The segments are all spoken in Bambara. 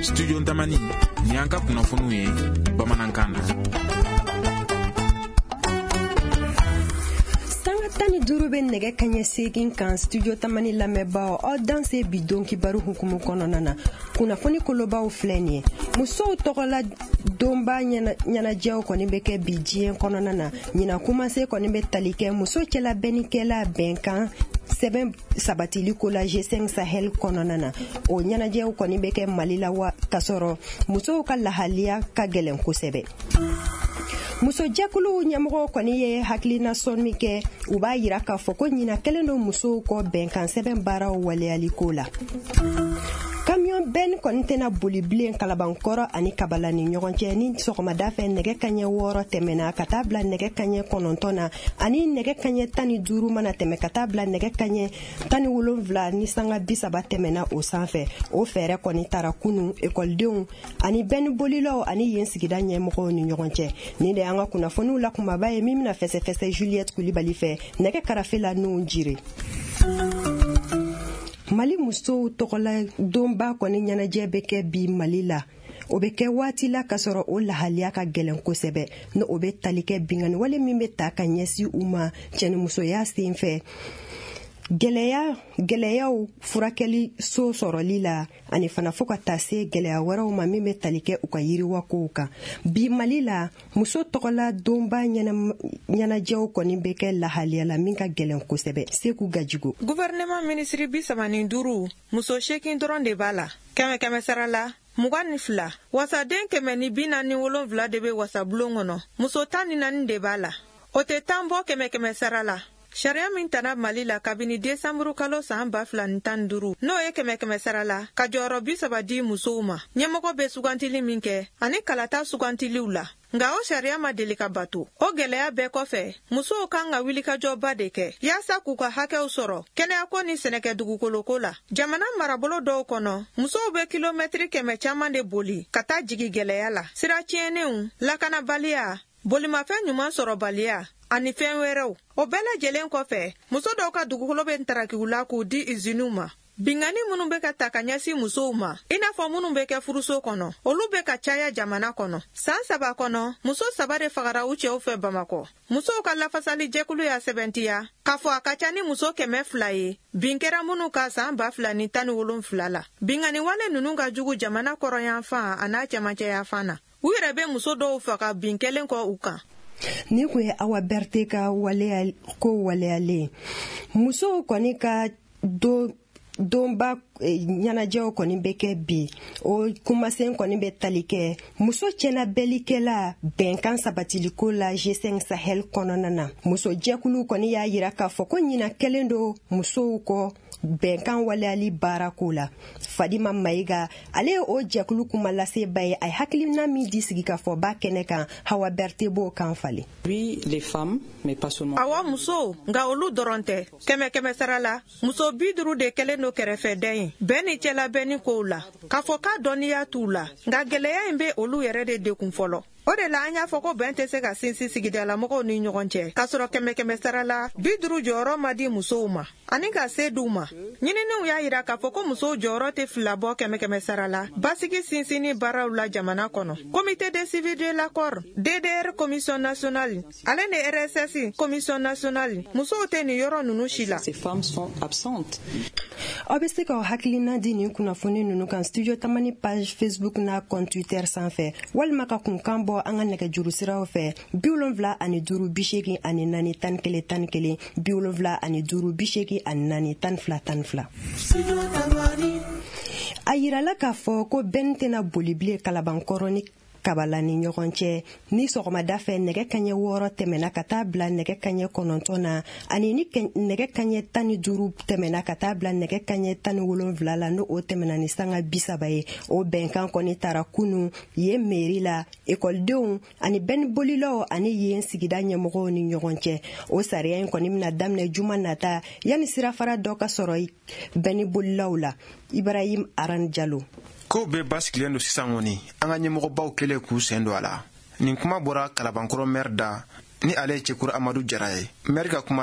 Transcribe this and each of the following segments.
Studio Tamani ni an ka kunnafoniw ye bamanankan na. Tani duru be nege kanye segin kan Studio Tamani lamɛbaaw aw danse bidon kibaru hukumu kɔnɔna na kunnafoni kolobaw filɛni ye musow tɔgɔla donba ɲɛnajɛw kɔni bɛ kɛ bi diɲɛ kɔnɔna na ɲina kumase kɔni bɛ tali kɛ muso cɛla bɛnikɛla bɛnkan sɛbɛn sabatili ko la G5 Sahel kɔnɔna na o ɲɛnajɛw kɔni bɛ kɛ Mali la wa kasɔrɔ musow ka lahaliya ka gɛlɛn kosɛbɛ. Muso jɛkulu ɲɛmɔgɔ kɔni ye hakilina sɔnmi kɛ u b'a yira k'a fɔ ko ɲina kelen don musow kɔ bɛnkan sɛbɛn baaraw waleyaliko la. Kamiyon bɛn kɔni tɛna boli bilen Kalabankɔrɔ ani Kabala ni ɲɔgɔn cɛ ni sɔgɔmada fɛ nɛgɛ kaɲɛ 6 tɛmɛna ka taa bila nɛgɛ kaɲɛ 9 na ani nɛgɛ kaɲɛ 15 mana tɛmɛ ka taa bila nɛgɛ kaɲɛ 17 ni sanga 30 tɛmɛna o sanfɛ o fɛɛrɛ kɔni tara kunu ekɔlidenw ani bɛn bolilaw ani yen sigida ɲɛmɔgɔw ni ɲɔgɔn cɛ ni de an ka kunnafoniw la kumaba ye min bɛna fɛsɛfɛsɛ Juliette Kulibali fɛ nɛgɛ karafe la n'u jire. Mali musow tɔgɔla donba kɔni ɲɛnajɛ bɛ kɛ bi Mali la o bɛ kɛ waati la kasɔrɔ o lahaliya ka gɛlɛn kosɛbɛ no o bɛ tali kɛ bingani wale min bɛ ta ka ɲɛsi u ma cɛnimusoya sen fɛ gɛlɛyaw furakɛli so sɔrɔli la ani fana fo ka taa se gɛlɛya wɛrɛw ma min bɛ tali kɛ u ka yiriwakow kan bi Mali la muso tɔgɔla donba ɲɛnajɛw kɔni bɛ kɛ lahaliya la min ka gɛlɛn kosɛbɛ Seku Gajigo. Gouvernement ministre 35 muso 8 dɔrɔn de b'a la kɛmɛ sara la 22 wasaden 147 de bɛ wasabulon kɔnɔ muso 14 de b'a la o tɛ 10 bɔ kɛmɛ sara la. Sariya min tana Mali la kabini Desanburu kalo san 2015 n'o ye kɛmɛ sara la ka jɔyɔrɔ 30 di musow ma ɲɛmɔgɔ bɛ sugantili min kɛ ani kalata sugantiliw la nga o sariya ma deli ka bato o gɛlɛya bɛɛ kɔfɛ musow kan ka wilikajɔba de kɛ yaasa k'u ka hakɛw sɔrɔ kɛnɛyako ni sɛnɛkɛ dugukoloko la jamana marabolo dɔw kɔnɔ musow bɛ kilomɛtiri 100 caman de boli ka taa jigi gɛlɛya la sira tiɲɛnenw lakanabaliya bolimafɛn ɲuman sɔrɔbaliya ani fɛn wɛrɛw o bɛɛ lajɛlen kɔfɛ muso dɔw ka dugukolo bɛ ntarakiw la k'u di iziniw ma bingani minnu bɛ ka ta ka ɲɛsin musow ma i n'a fɔ minnu bɛ kɛ furuso kɔnɔ olu bɛ ka caya jamana kɔnɔ san 3 kɔnɔ muso 3 de fagara u cɛw fɛ Bamakɔ musow ka lafasali jɛkulu y'a sɛbɛntiya k'a fɔ a ka ca ni muso 200 ye bin kɛra minnu ka san 2017 la bingani wale ninnu ka jugu jamana kɔrɔyanfan a n'a cɛmancɛyanfan na u yɛrɛ bɛ muso dɔw faga bin kelen kɔ u kan. Ni ko ye Awa Berte ka waleyalen musow kɔni ka donba ɲɛnajɛw kɔni bɛ kɛ bi o kumasen kɔni bɛ tali kɛ muso cɛna bɛlikɛla bɛnkan sabatiliko la G5 Sahel kɔnɔna na muso jɛkulu kɔni y'a yira k'a fɔ ko ɲina kelen don musow kɔ bɛnkan waleyali baarako la Fadima Mayiga ale ye o jɛkulu kuma laseba ye a hakilina min di sigi ka fɔ ba kɛnɛ kan Hawa Berte b'o kan falen. Oui, les femmes, mais pas seulement. Awa muso nga olu dɔrɔn tɛ kɛmɛ sara la muso 50 de kelen do kɛrɛfɛden ye bɛɛ ni cɛla bɛɛ ni kow la k'a fɔ k'a dɔnniya t'u la nga gɛlɛya in bɛ olu yɛrɛ de dekun fɔlɔ o de la an y'a fɔ ko bɛn tɛ se ka sinsin sigidala mɔgɔw ni ɲɔgɔn cɛ k'a sɔrɔ kɛmɛ sara la 50 jɔyɔrɔ ma di musow ma ani ka se d'u ma ɲininiw y'a yira k'a fɔ ko musow jɔyɔrɔ tɛ fila bɔ kɛmɛ sara la basigi sinsinni baaraw la jamana kɔnɔ comité de civil de l'accord DDR commission nationale ale ni RSS commission nationale musow tɛ ni yɔrɔ ninnu si la. Ces femmes sont absentes. Aw bɛ se ka hakilina di nin kunnafoni ninnu kan Studio Tamani page Facebook n'a compte Twitter sanfɛ walima ka kunkan bɔ an ka nɛgɛjuru siraw fɛ 75 84 41 11 11 75 84 41 12 12. A yirala k'a fɔ ko bɛn tɛna boli bilen Kalabankɔrɔ ni Kabala ni ɲɔgɔn cɛ ni sɔgɔmada fɛ nɛgɛ kaɲɛ 6 tɛmɛna ka taa bila nɛgɛ kaɲɛ 9 na ani ni nɛgɛ kaɲɛ 15 tɛmɛna ka taa bila nɛgɛ kaɲɛ 17 la no o tɛmɛna ni sanga 30 ye o bɛnkan kɔni tara kunu yen mairie la ekɔlidenw ani bɛn bolilaw ani yen sigida ɲɛmɔgɔw ni ɲɔgɔn cɛ o sariya in kɔni bɛna daminɛ juma nata yani sirafara dɔ ka sɔrɔ bɛn bolilaw la Ibrahim Aran Jalo. Ko bɛ basigilen do sisan kɔni an ka ɲɛmɔgɔbaw kɛlen k'u sen don a la nin kuma bɔra Kalabankɔrɔ maire da ni ale ye Cekuru Amadu Jara ye maire ka kuma la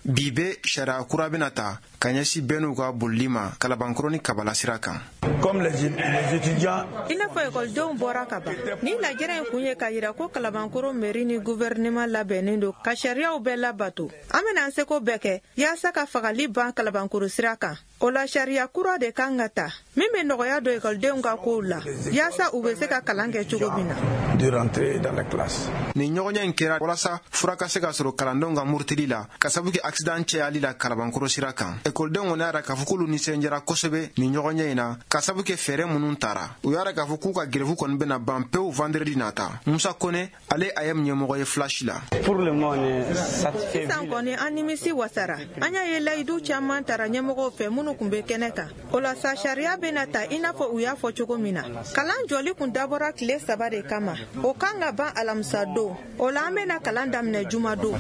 bibe sariya kura bena ta ka ɲɛsi bɛn'u ka bolili ma kalabankɔrɔ ni kabala sira kan. Comme les étudiants. I n'a fɔ ekɔlidenw bɔra ka ban ni lajɛrɛ in kun ye ka yira ko kalabankɔrɔ mairie ni gouvernement labɛnnen don ka sariyaw bɛɛ labato. An bena an seko bɛɛ kɛ yaasa ka fagali ban kalabankɔrɔ sira kan. O la sariya kura de kan ka ta min bɛ nɔgɔya don ekɔlidenw ka kow la yaasa u bɛ se ka kalan kɛ cogo min na. De rentrer dans la classe. Ni ɲɔgɔnɲɛ in kɛra walasa fura ka se ka sɔrɔ kalandenw ka murutili la ka sabu kɛ accident cɛyali la kalabankɔrɔ sira kan. Ekɔlidenw kɔni y'a k'a fɔ k'olu nisɔndiyara kosɛbɛ ni ɲɔgɔnɲɛ in na ka sabu kɛ fɛɛrɛ minnu tara. U y'a k'a fɔ k'u ka grève kɔni bɛna ban pewu vendredi nata. Musa Kone ale AM ɲɛmɔgɔ ye Flash la. Sisan kɔni an nimisi wasara an y'a ye layidu caman tara ɲɛmɔgɔw fɛ minnu kun bɛ kɛnɛ kan. O la sa sariya bɛna ta i n'a fɔ u y'a fɔ cogo min na. Kalan jɔli kun dabɔra tile 3 de kama. O kan ka ban alamisa don. O la an bɛna kalan daminɛ juma don.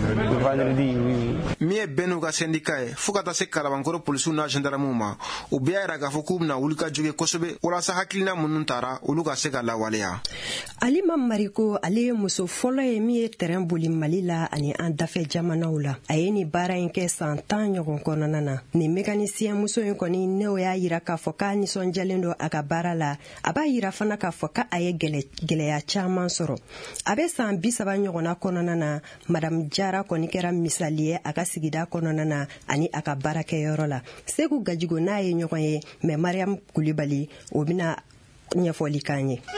Min ye bɛn n'u ka syndicat ye fo ka taa se kalabankɔrɔ polisiw n'a gendarmew ma u bɛɛ y'a k'a fɔ k'u bɛna wuli ka jogin kosɛbɛ walasa hakilina minnu tara olu ka se ka lawaleya. Alima Mariko ale ye muso fɔlɔ ye min ye terrain boli Mali la ani an dafɛ jamanaw la. A ye ni baara in kɛ san 10 ɲɔgɔn kɔnɔna na. Ni mécanicien muso in kɔni n'o y'a yira k'a fɔ k'a nisɔndiyalen don a ka baara la. A b'a yira fana k'a fɔ k'a ye gɛlɛya caman sɔrɔ. A bɛ san 30 ɲɔgɔnna kɔnɔna na Madame Jara kɔni kɛra misali ye a ka sigida kɔnɔna na ani a ka baarakɛyɔrɔ la. Segu Gajigo n'a ye ɲɔgɔn ye mais Mariam Kulibali o bɛna ɲɛfɔli k'an ye.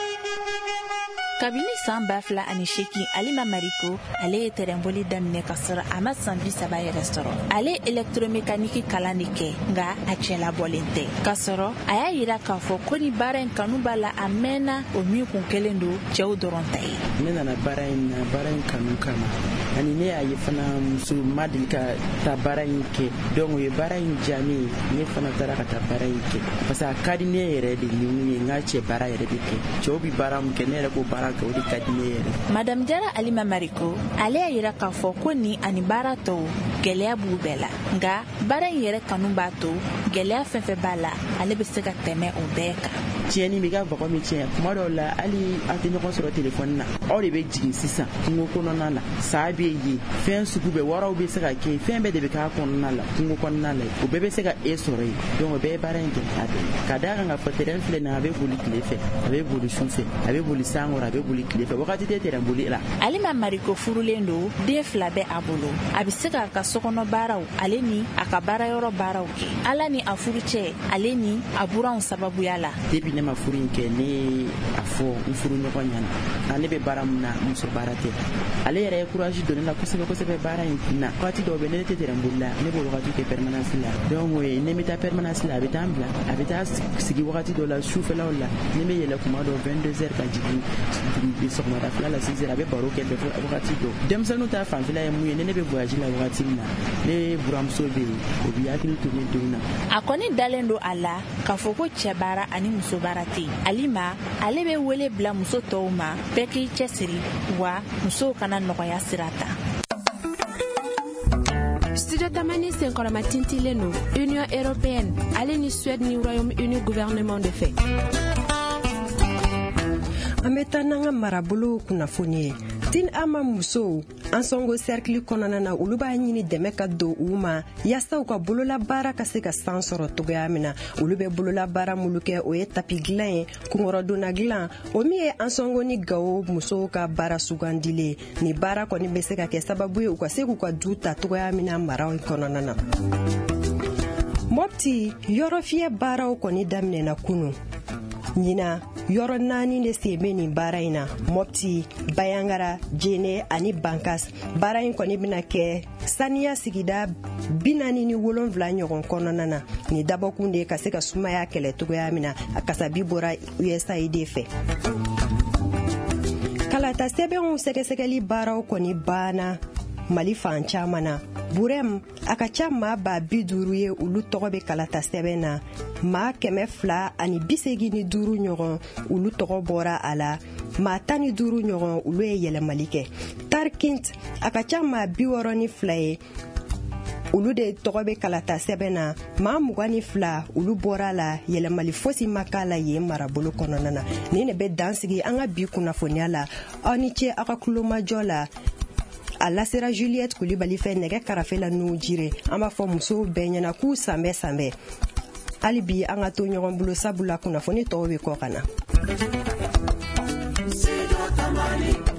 Kabini san 2008 Alima Mariko ale ye terrain boli daminɛ ka sɔrɔ a ma san 30 yɛrɛ sɔrɔ. Ale électromécanique kalan de kɛ nka a cɛla bɔlen tɛ. Ka sɔrɔ a y'a yira k'a fɔ ko ni baara in kanu b'a la a mɛnna o min kun kelen don cɛw dɔrɔn ta ye. Ne nana baara in kanu kama ani ne y'a ye fana muso ma deli ka taa baara in kɛ donc o ye baara in diya ne ye ne fana taara ka taa baara in kɛ parce que a ka di ne yɛrɛ de ni mun ye n ka cɛ baara yɛrɛ de kɛ cɛw bi baara mun kɛ ne yɛrɛ ko baara kɛ o de ka di ne yɛrɛ. Madame Jara Alima Mariko ale y'a yira k'a fɔ ko ni ani baara tɔw gɛlɛya b'u bɛɛ la nka baara in yɛrɛ kanu b'a to gɛlɛya fɛn fɛn b'a la ale bɛ se ka tɛmɛ o bɛɛ kan. Tiɲɛni bɛ ka bɔgɔ min tiɲɛ kuma dɔw la hali a tɛ ɲɔgɔn sɔrɔ telefɔni na aw de bɛ jigin sisan kungo kɔnɔna la saa bɛ yen fɛn sugu bɛɛ waraw bɛ se ka kɛ fɛn bɛɛ de bɛ k'a kɔnɔna la kungo kɔnɔna la o bɛɛ bɛ se ka e sɔrɔ yen donc o bɛɛ ye baara in gɛlɛya dɔ ye ka d'a kan ka fɔ terrain filɛ nin a bɛ boli tile fɛ a bɛ boli su fɛ a bɛ boli san kɔrɔ a bɛ boli tile fɛ wagati tɛ terrain boli la. Alima Mariko furulen don den 2 bɛ a bolo a bɛ se k'a ka sokɔnɔ baaraw ale ni a ka baarayɔrɔ baaraw kɛ ala ni a furu cɛ ale ni a buranw sababuya la. Depuis ne ma furu in kɛ ne a fɔ n furu ɲɔgɔn ɲɛna ale bɛ baara min na muso baara tɛ ale yɛrɛ ye courage don ne la kosɛbɛ baara in na wagati dɔw bɛ ne tɛ terrain boli la ne b'o wagati kɛ permanence la donc ne bɛ taa permanence la a bɛ taa n bila a bɛ taa sigi wagati dɔw la sufɛlaw la ne bɛ yɛlɛ kuma dɔw 22h ka jigin sɔgɔmada fila la 6h a bɛ baro kɛ bɛɛ fɔ wagati dɔw denmisɛnninw ta fanfɛla ye mun ye ne bɛ voyage la wagati min na ne buramuso bɛ yen o bɛ hakili to ne denw na. A kɔni dalen don a la k'a fɔ ko cɛ baara ani muso baara tɛ yen Alima ale bɛ wele bila muso tɔw ma bɛɛ k'i cɛsiri wa musow kana nɔgɔya sira ta. Studio Tamani senkɔrɔma tintilen don Union Européenne ale ni Suède ni Royaume-Uni gouvernement de fait. An bɛ taa n'an ka marabolo kunnafoni ye. Tin ama musow an sɔngo cercle kɔnɔna na olu b'a ɲini dɛmɛ ka don u ma yaasa u ka bolola baara ka se ka san sɔrɔ cogoya min na olu bɛ bolola baara minnu kɛ o ye tapi dilan ye kunkɔrɔdonna dilan o min ye an sɔngo ni Gawo musow ka baara sugandile ni baara kɔni bɛ se ka kɛ sababu ye u ka se k'u ka du ta cogoya min na maraw kɔnɔna na. Mopti yɔrɔ fiyɛ baaraw kɔni daminɛna kunu ɲina yɔrɔ 4 de sen bɛ nin baara in na Mopti Bayangara Jene ani Bankas baara in kɔni bɛna kɛ saniya sigida 47 ɲɔgɔn kɔnɔna na ni dabɔkun de ka se ka sumaya kɛlɛ cogoya min na a kasabi bɔra USAID fɛ. Kalata sɛbɛnw sɛgɛsɛgɛli baaraw kɔni banna Mali fan caman na Burem a ka ca maa 50 ye olu tɔgɔ bɛ kalata sɛbɛn na maa 285 ɲɔgɔn olu tɔgɔ bɔra a la maa 15 ɲɔgɔn olu ye yɛlɛmali kɛ Tarkint a ka ca maa 62 ye olu de tɔgɔ bɛ kalata sɛbɛn na maa 22 olu bɔra la yɛlɛmali fosi ma k'a la yen marabolo kɔnɔna na ni ne bɛ dansigi an ka bi kunnafoniya la aw ni ce aw ka kulomajɔ la a lasera Juliette Kulibali fɛ nɛgɛ karafe la n'u jire an b'a fɔ musow bɛɛ ɲɛna k'u sanbɛ hali bi an ka to ɲɔgɔn bolo sabula kunnafoni tɔw bɛ kɔ ka na.